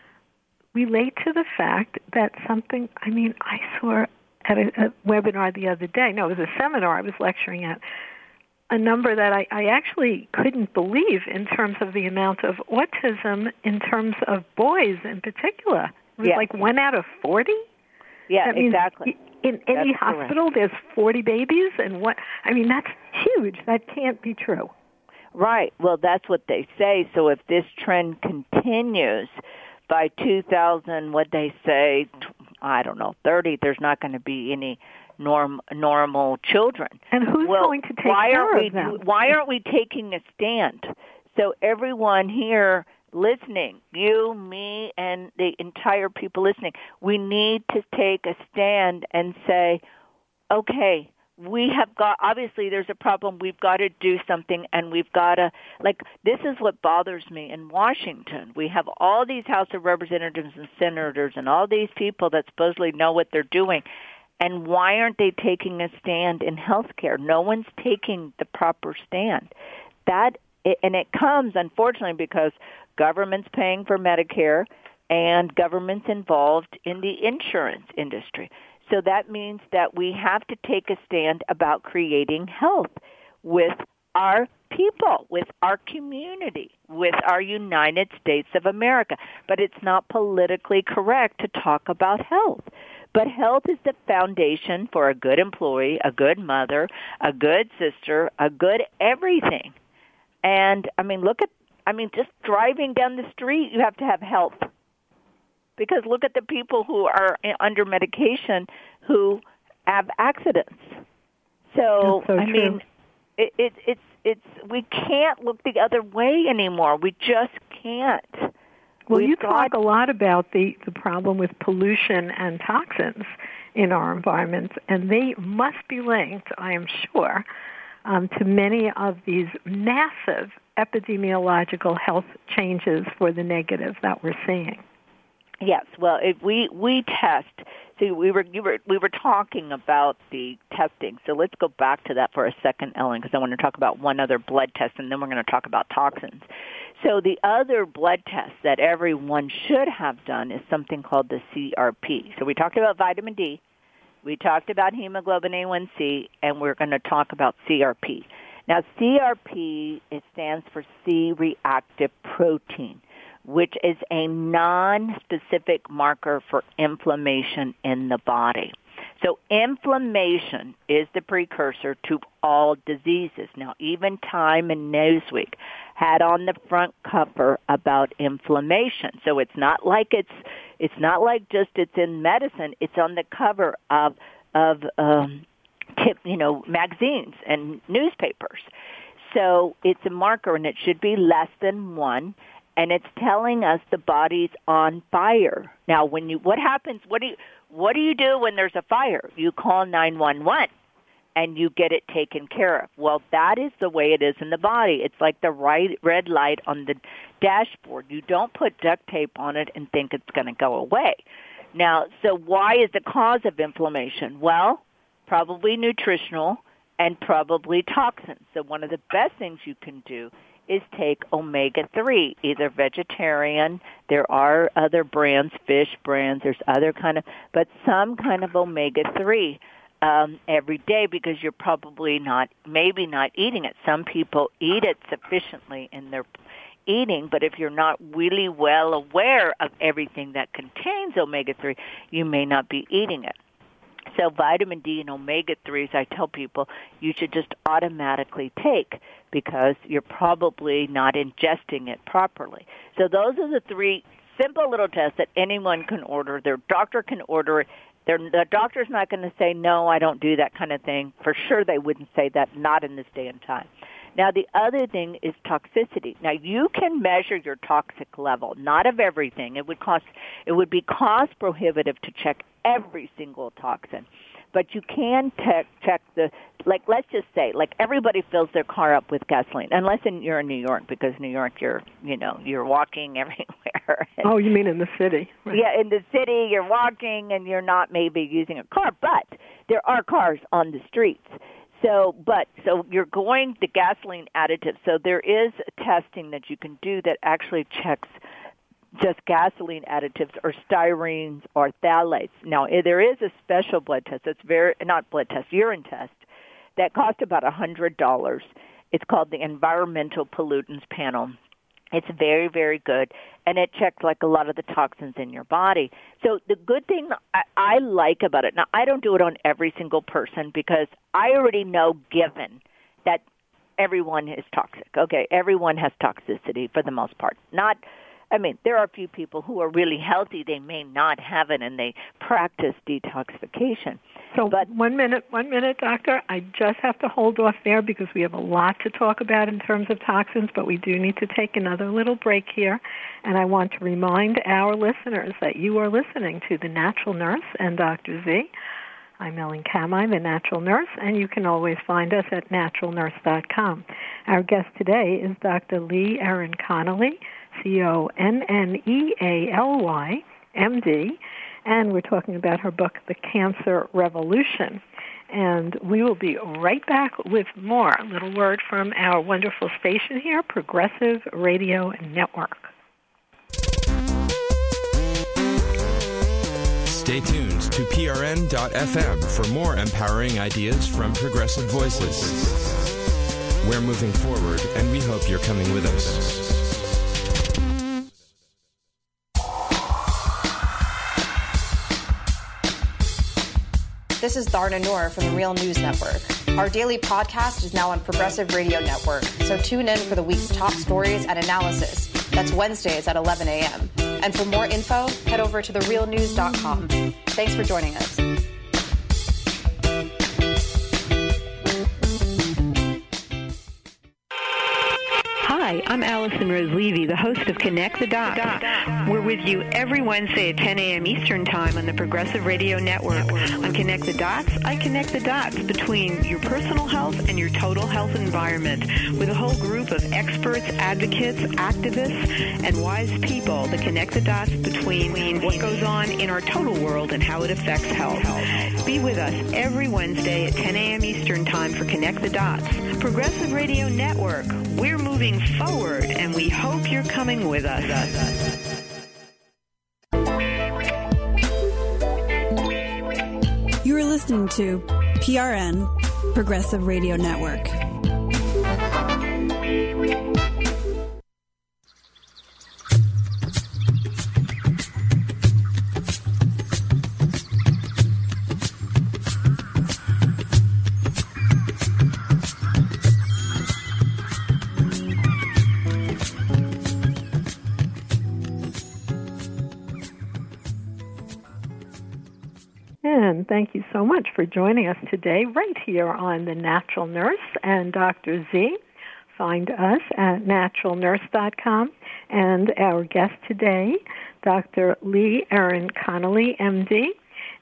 relate to the fact that something? I mean, I saw at a, a webinar the other day. No, it was a seminar I was lecturing at. A number that I, I actually couldn't believe in terms of the amount of autism in terms of boys in particular. It was yes. like one out of forty. Yeah, that means exactly. In any that's hospital, correct. There's forty babies, and what? I mean, that's huge. That can't be true. Right. Well, that's what they say. So if this trend continues by two thousand, what they say, I don't know, thirty, there's not going to be any norm, normal children. And who's well, going to take why care aren't we, of them? Why aren't we taking a stand? So everyone here listening, you, me, and the entire people listening, we need to take a stand and say, okay, we have got, obviously there's a problem, we've got to do something, and we've got to, like, this is what bothers me in Washington. We have all these House of Representatives and senators and all these people that supposedly know what they're doing. And why aren't they taking a stand in health care? No one's taking the proper stand. That, and it comes, unfortunately, because government's paying for Medicare and government's involved in the insurance industry. So that means that we have to take a stand about creating health with our people, with our community, with our United States of America. But it's not politically correct to talk about health. But health is the foundation for a good employee, a good mother, a good sister, a good everything. And, I mean, look at, I mean, just driving down the street, you have to have health. Because look at the people who are under medication who have accidents. So, so I true. mean, it, it, it's, it's, we can't look the other way anymore. We just can't. Well, We've you got, talk a lot about the, the problem with pollution and toxins in our environments, and they must be linked, I am sure, um, to many of these massive epidemiological health changes for the negative that we're seeing. Yes, well, if we we test. See, we were you were we were talking about the testing. So let's go back to that for a second, Ellen, because I want to talk about one other blood test, and then we're going to talk about toxins. So the other blood test that everyone should have done is something called the C R P. So we talked about vitamin D, we talked about hemoglobin A one C, and we're going to talk about C R P. Now, C R P, it stands for C-reactive protein, which is a non-specific marker for inflammation in the body. So inflammation is the precursor to all diseases. Now, even Time and Newsweek had on the front cover about inflammation. So it's not like it's it's not like just it's in medicine. It's on the cover of of um, tip, you know, magazines and newspapers. So it's a marker, and it should be less than one. And it's telling us the body's on fire. Now, when you, what happens, what do you, what do you do when there's a fire? You call nine one one and you get it taken care of. Well, that is the way it is in the body. It's like the right, red light on the dashboard. You don't put duct tape on it and think it's going to go away. Now, so why is the cause of inflammation? Well, probably nutritional and probably toxins. So one of the best things you can do is take omega three, either vegetarian, there are other brands, fish brands, there's other kind of, but some kind of omega three um, every day, because you're probably not, maybe not eating it. Some people eat it sufficiently in their eating, but if you're not really well aware of everything that contains omega three, you may not be eating it. So vitamin D and omega threes, I tell people, you should just automatically take because you're probably not ingesting it properly. So those are the three simple little tests that anyone can order. Their doctor can order it. Their, the doctor's not going to say, no, I don't do that kind of thing. For sure they wouldn't say that, not in this day and time. Now, the other thing is toxicity. Now, you can measure your toxic level, not of everything. It would cost, it would be cost prohibitive to check every single toxin. But you can te- check the, like, let's just say, like, everybody fills their car up with gasoline, unless in, you're in New York, because New York, you're, you know, you're walking everywhere. Oh, you mean in the city? Right. Yeah, in the city, you're walking, and you're not maybe using a car. But there are cars on the streets. So, but, so you're going the gasoline additive. So there is testing that you can do that actually checks just gasoline additives or styrenes or phthalates. Now, there is a special blood test that's very, not blood test, urine test, that costs about one hundred dollars. It's called the Environmental Pollutants Panel. It's very, very good, and it checks like a lot of the toxins in your body. So the good thing I, I like about it, now I don't do it on every single person because I already know given that everyone is toxic. Okay, everyone has toxicity for the most part. Not, I mean, there are a few people who are really healthy. They may not have it, and they practice detoxification. So but, one minute, one minute, Doctor. I just have to hold off there because we have a lot to talk about in terms of toxins, but we do need to take another little break here. And I want to remind our listeners that you are listening to The Natural Nurse and Doctor Z. I'm Ellen Kamine, the Natural Nurse, and you can always find us at natural nurse dot com. Our guest today is Doctor Lee Erin Connolly, C O N N E A L Y, M D, and we're talking about her book, The Cancer Revolution. And we will be right back with more. A little word from our wonderful station here, Progressive Radio Network. Stay tuned to P R N dot F M for more empowering ideas from Progressive Voices. We're moving forward, and we hope you're coming with us. This is Dharna Noor from the Real News Network. Our daily podcast is now on Progressive Radio Network, so tune in for the week's top stories and analysis. That's Wednesdays at eleven a.m. And for more info, head over to the real news dot com. Thanks for joining us. Hi, I'm Allison Rose Levy, the host of Connect the Dots. We're with you every Wednesday at ten a.m. Eastern Time on the Progressive Radio Network. On Connect the Dots, I connect the dots between your personal health and your total health environment with a whole group of experts, advocates, activists, and wise people that connect the dots between what goes on in our total world and how it affects health. Be with us every Wednesday at ten a.m. Eastern Time for Connect the Dots. Progressive Radio Network. We're moving forward, and we hope you're coming with us. You are listening to P R N, Progressive Radio Network. And thank you so much for joining us today right here on The Natural Nurse and Doctor Z. Find us at natural nurse dot com. And our guest today, Doctor Lee Erin Connolly, M D,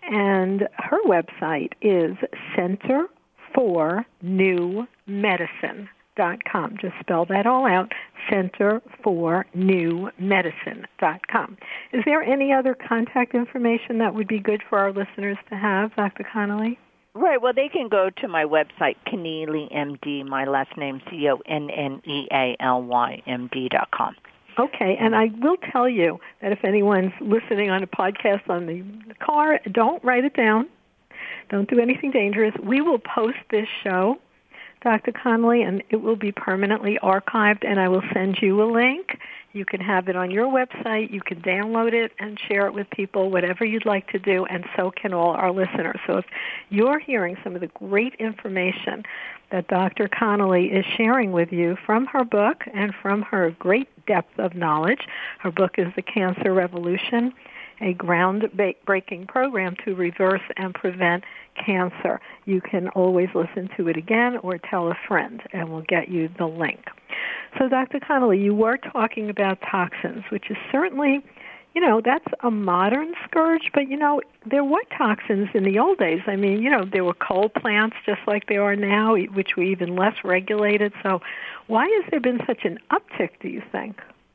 and her website is Center for New Medicine dot com. Just spell that all out, Center for New Medicine dot com. Is there any other contact information that would be good for our listeners to have, Doctor Connolly? Right. Well, they can go to my website, Connealy M D, my last name, C O N N E A L Y M D dot com. Okay, and I will tell you that if anyone's listening on a podcast on the car, don't write it down. Don't do anything dangerous. We will post this show, Doctor Connolly, and it will be permanently archived, and I will send you a link. You can have it on your website. You can download it and share it with people, whatever you'd like to do, and so can all our listeners. So if you're hearing some of the great information that Doctor Connolly is sharing with you from her book and from her great depth of knowledge, her book is The Cancer Revolution, a groundbreaking program to reverse and prevent cancer. You can always listen to it again or tell a friend, and we'll get you the link. So, Doctor Connolly, you were talking about toxins, which is certainly, you know, that's a modern scourge, but, you know, there were toxins in the old days. I mean, you know, there were coal plants just like there are now, which were even less regulated. So why has there been such an uptick, do you think?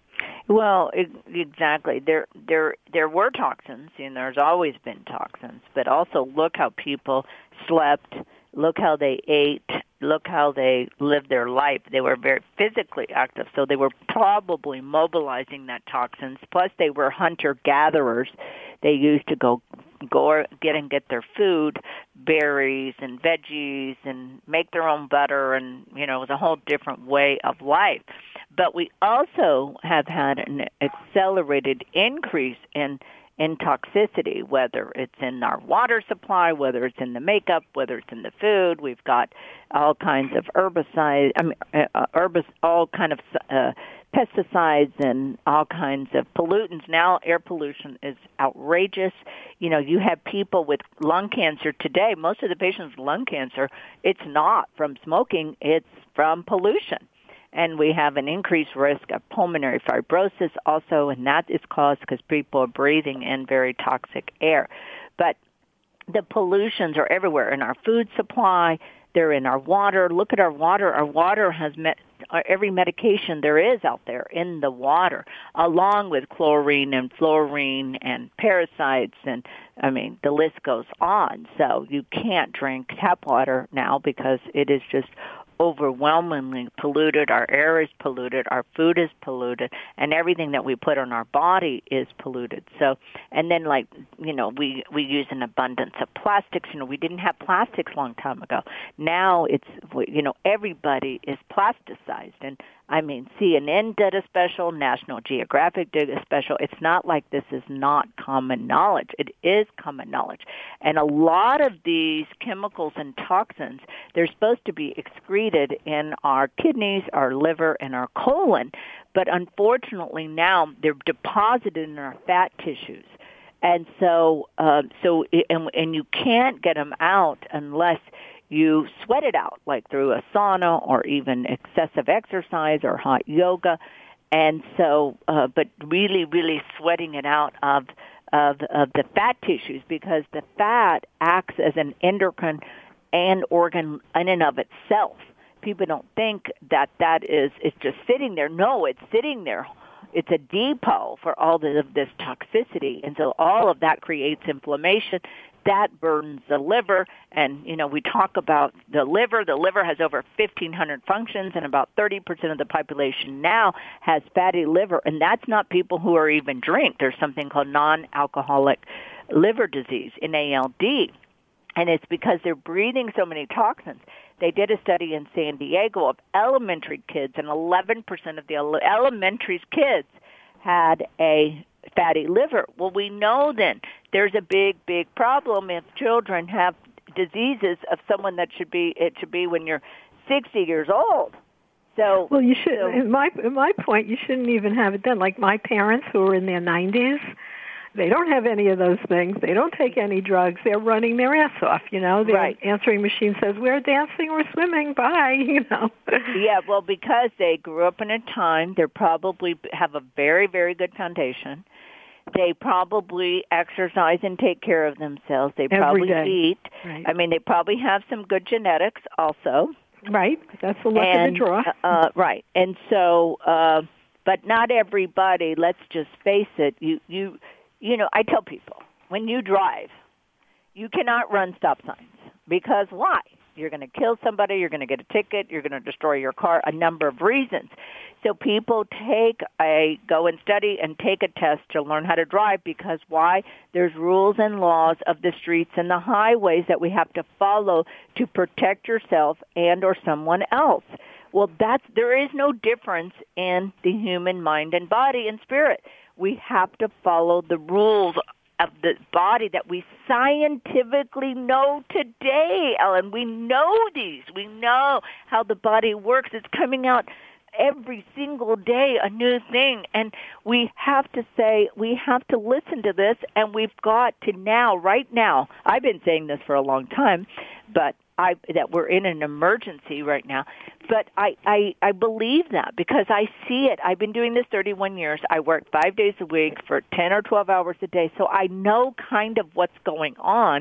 Well, it, exactly. There, there, there were toxins, and there's always been toxins. But also, look how people slept. Look how they ate. Look how they lived their life. They were very physically active, so they were probably mobilizing that toxins. Plus, they were hunter-gatherers. They used to go, go get and get their food, berries and veggies, and make their own butter, and you know, it was a whole different way of life. But we also have had an accelerated increase in in toxicity, whether it's in our water supply, whether it's in the makeup, whether it's in the food. We've got all kinds of herbicides, I mean, uh, herbis, all kind of uh, pesticides and all kinds of pollutants. Now air pollution is outrageous. You know, you have people with lung cancer today. Most of the patients with lung cancer, it's not from smoking, it's from pollution. And we have an increased risk of pulmonary fibrosis also, and that is caused because people are breathing in very toxic air. But the pollutions are everywhere in our food supply. They're in our water. Look at our water. Our water has met every medication there is out there in the water, along with chlorine and fluorine and parasites, and I mean, the list goes on. So you can't drink tap water now because it is just overwhelmingly polluted. Our air is polluted, our food is polluted, and everything that we put on our body is polluted. So, and then like, you know, we, we use an abundance of plastics. You know, we didn't have plastics a long time ago. Now it's, you know, everybody is plasticized. And I mean, C N N did a special, National Geographic did a special. It's not like this is not common knowledge. It is common knowledge. And a lot of these chemicals and toxins, they're supposed to be excreted in our kidneys, our liver, and our colon. But unfortunately now they're deposited in our fat tissues. And so, uh, so, and, and you can't get them out unless you sweat it out, like through a sauna or even excessive exercise or hot yoga. And so, uh, but really, really sweating it out of, of, of the fat tissues, because the fat acts as an endocrine and organ in and of itself. People don't think that that is, it's just sitting there. No, it's sitting there. It's a depot for all of this toxicity. And so all of that creates inflammation. That burdens the liver, and, you know, we talk about the liver. The liver has over fifteen hundred functions, and about thirty percent of the population now has fatty liver, and that's not people who are even drink. There's something called non-alcoholic liver disease, N A L D, and it's because they're breathing so many toxins. They did a study in San Diego of elementary kids, and eleven percent of the elementary kids had a fatty liver. Well, we know then there's a big, big problem if children have diseases of someone that should be, it should be when you're sixty years old. So, well, you should, so, in my, in my point, you shouldn't even have it done. Like my parents who are in their nineties, they don't have any of those things. They don't take any drugs. They're running their ass off, you know. Their right. answering machine says, we're dancing, we're swimming, bye, you know. Yeah, well, because they grew up in a time, they probably have a very, very good foundation. They probably exercise and take care of themselves. They probably eat. Right. I mean, they probably have some good genetics also. Right. That's the luck and, of the draw. Uh, right. And so, uh, but not everybody, let's just face it, you, you, you know, I tell people, when you drive, you cannot run stop signs. Because why? You're going to kill somebody, you're going to get a ticket, you're going to destroy your car, a number of reasons. So people take a, go and study and take a test to learn how to drive, because why? There's rules and laws of the streets and the highways that we have to follow to protect yourself and or someone else. Well, that's, there is no difference in the human mind and body and spirit. We have to follow the rules of the body that we scientifically know today, Ellen. We know these. We know how the body works. It's coming out every single day, a new thing. And we have to say, we have to listen to this, and we've got to now, right now, I've been saying this for a long time, but I, that we're in an emergency right now. But I, I, I believe that because I see it. I've been doing this thirty-one years. I work five days a week for ten or twelve hours a day. So I know kind of what's going on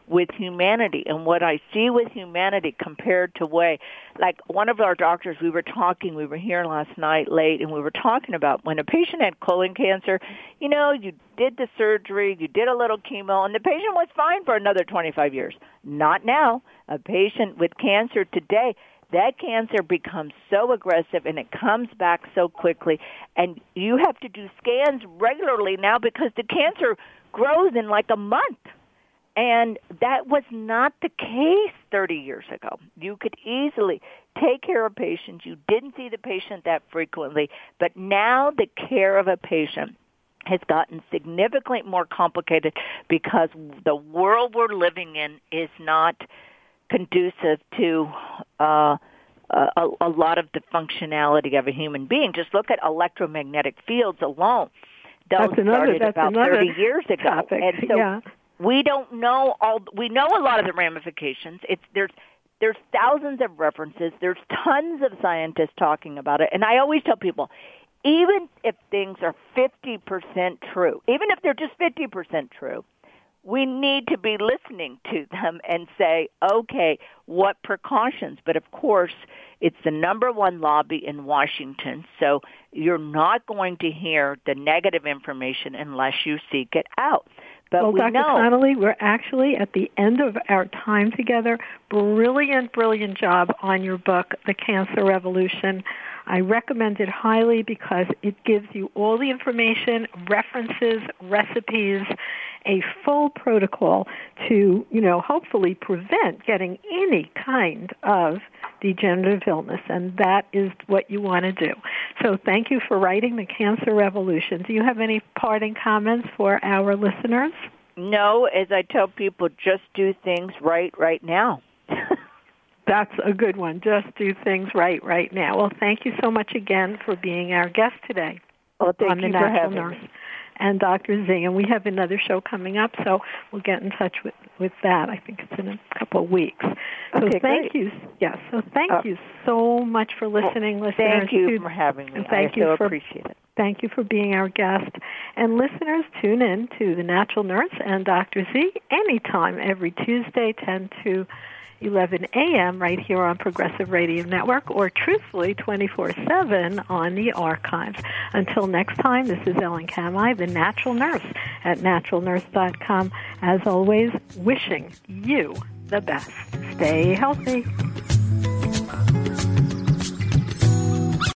with humanity. And what I see with humanity compared to way, like one of our doctors, we were talking, we were here last night late, and we were talking about when a patient had colon cancer, you know, you did the surgery, you did a little chemo, and the patient was fine for another twenty-five years. Not now. A patient with cancer today, that cancer becomes so aggressive and it comes back so quickly, and you have to do scans regularly now because the cancer grows in like a month. And that was not the case thirty years ago. You could easily take care of patients. You didn't see the patient that frequently, but now the care of a patient has gotten significantly more complicated because the world we're living in is not conducive to uh, a, a lot of the functionality of a human being. Just look at electromagnetic fields alone. Those that's another, started that's about another thirty years ago. Topic. And so yeah. we don't know all. We know a lot of the ramifications. It's there's there's thousands of references. There's tons of scientists talking about it. And I always tell people, even if things are fifty percent true, even if they're just fifty percent true, we need to be listening to them and say, okay, what precautions? But, of course, it's the number one lobby in Washington, so you're not going to hear the negative information unless you seek it out. But well, we Doctor know, Connolly, we're actually at the end of our time together. Brilliant, brilliant job on your book, The Cancer Revolution. I recommend it highly because it gives you all the information, references, recipes, a full protocol to, you know, hopefully prevent getting any kind of degenerative illness, and that is what you want to do. So thank you for writing The Cancer Revolution. Do you have any parting comments for our listeners? No, as I tell people, just do things right right now. That's a good one. Just do things right right now. Well, thank you so much again for being our guest today. Well, thank on you the for Natural having Nurse. me. And Doctor Z, and we have another show coming up, so we'll get in touch with, with that. I think it's in a couple of weeks. So okay, thank great. you. Yes, so thank uh, you so much for listening, well, listeners. Thank you to, for having me. And thank I you so for, appreciate it. Thank you for being our guest. And listeners, tune in to The Natural Nurse and Doctor Z anytime, every Tuesday, ten to eleven a.m. right here on Progressive Radio Network, or truthfully twenty-four seven on the archives. Until next time, this is Ellen Kamai, the Natural Nurse at natural nurse dot com. As always, wishing you the best. Stay healthy.